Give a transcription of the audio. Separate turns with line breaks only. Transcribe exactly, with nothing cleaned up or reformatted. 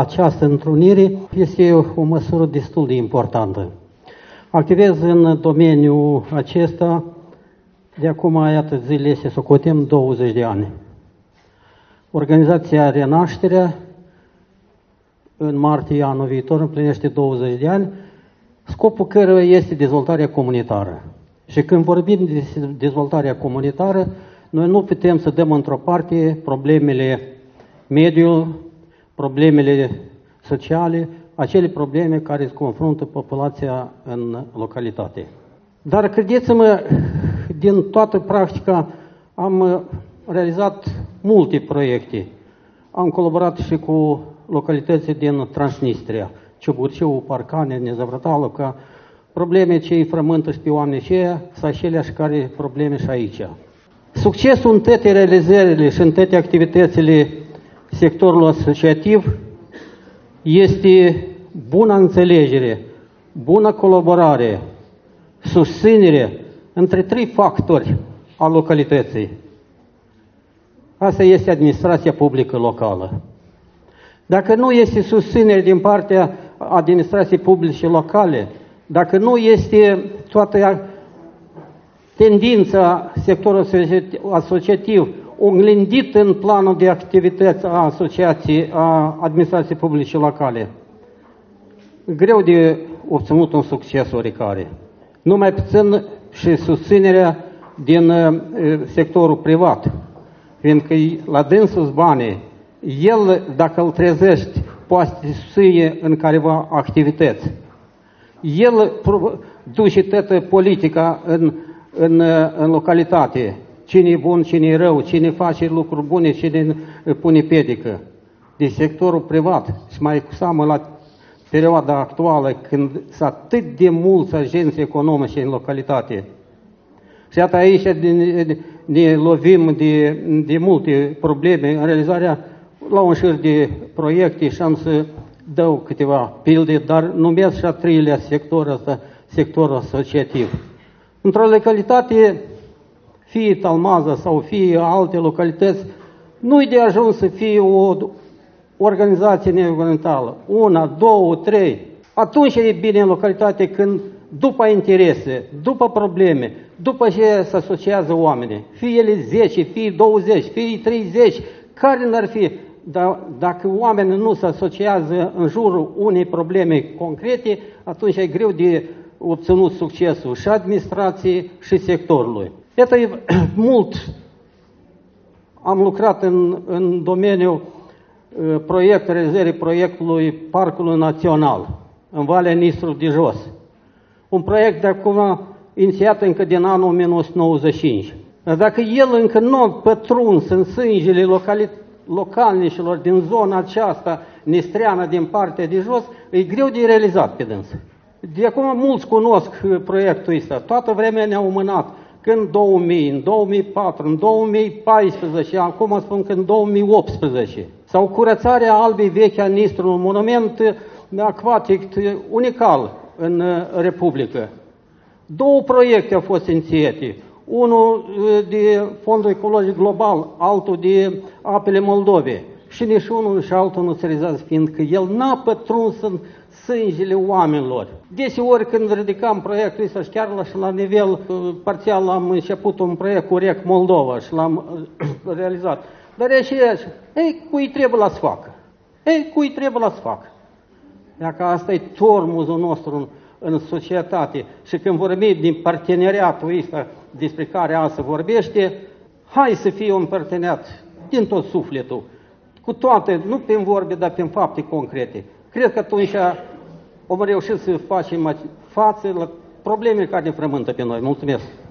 această întrunire este o măsură destul de importantă. Activez în domeniul acesta de acum, iată, zilele se socotem douăzeci de ani. Organizația Renașterea, în martie anul viitor, împlinește douăzeci de ani, scopul căruia este dezvoltarea comunitară. Și când vorbim de dezvoltarea comunitară, noi nu putem să dăm într-o parte problemele mediului, problemele sociale, acele probleme care se confruntă populația în localitate. Dar credeți-mă, din toată practica am realizat multe proiecte. Am colaborat și cu localități din Transnistria, Ciuburciu, Parcane, Nezavrataloca, probleme ce îi frământă și pe oamenii aceia, sau aceleași care probleme și aici. Succesul în toate realizările și în toate activitățile sectorului asociativ este bună înțelegere, bună colaborare, susținere între trei factori al localității. Asta este administrația publică locală. Dacă nu este susținere din partea administrației publice locale, dacă nu este toată tendința sectorului asociativ oglindită în planul de activități a asociației, a administrației publice locale, greu de obținut un succes oricare. Numai puțin și susținerea din uh, sectorul privat, fiindcă la dânsul banii, el, dacă îl trezești, poate să susține în careva activități. El duce toată politica în, în, în localitate. Cine e bun, cine e rău, cine face lucruri bune, cine pune piedică. De sectorul privat, și mai cu seamă la perioada actuală, când sunt atât de mulți agenți economici în localitate. Și iată aici ne, ne lovim de, de multe probleme în realizarea la un șir de proiecte și am să dau câteva pilde, dar numesc și a treilea sector ăsta, sectorul asociativ. Într-o localitate, fie Talmaza sau fie alte localități, nu-i de ajuns să fie o organizație neguvernamentală. Una, două, trei. Atunci e bine în localitate când după interese, după probleme, după ce se asociază oamenii, fie ele zece, fie douăzeci, fie treizeci, care n-ar fi, dar dacă oamenii nu se asociază în jurul unei probleme concrete, atunci e greu de obținut succesul și administrației și sectorului. Iată, mult am lucrat în, în domeniul uh, proiect, realizării proiectului Parcului Național, în Valea Nistrului de Jos. Un proiect de acum inițiat încă din anul o mie nouă sute nouăzeci și cinci. Dar dacă el încă nu a pătruns în sângele localnicilor din zona aceasta nistreană din partea de jos, e greu de realizat pe dânsă. De acum mulți cunosc proiectul ăsta. Toată vremea ne-au mânat că în două mii, în două mii patru, în două mii paisprezece, acum spun că în două mii optsprezece. Sau curățarea Albei Vechi a Nistrului, un monument acvatic unical în Republică. Două proiecte au fost inițiate. Unul de Fondul Ecologic Global, altul de Apele Moldovei. Și nici unul și altul nu se realizează, fiindcă el n-a pătruns în sângele oamenilor. Deseori când ridicam proiectul ăsta și chiar la, și la nivel parțial am început un proiect cu R E C Moldova și l-am realizat. Dar e și așa, ei, cui trebuie la să facă? Ei, cui trebuie la să facă? Dacă asta e tormuzul nostru în, în societate și când vorbim din parteneriatul ăsta despre care asta vorbește, hai să fie un parteneriat din tot sufletul, cu toate, nu prin vorbe, dar prin fapte concrete. Cred că atunci vom reuși să facem față la problemele care ne frământă pe noi. Mulțumesc!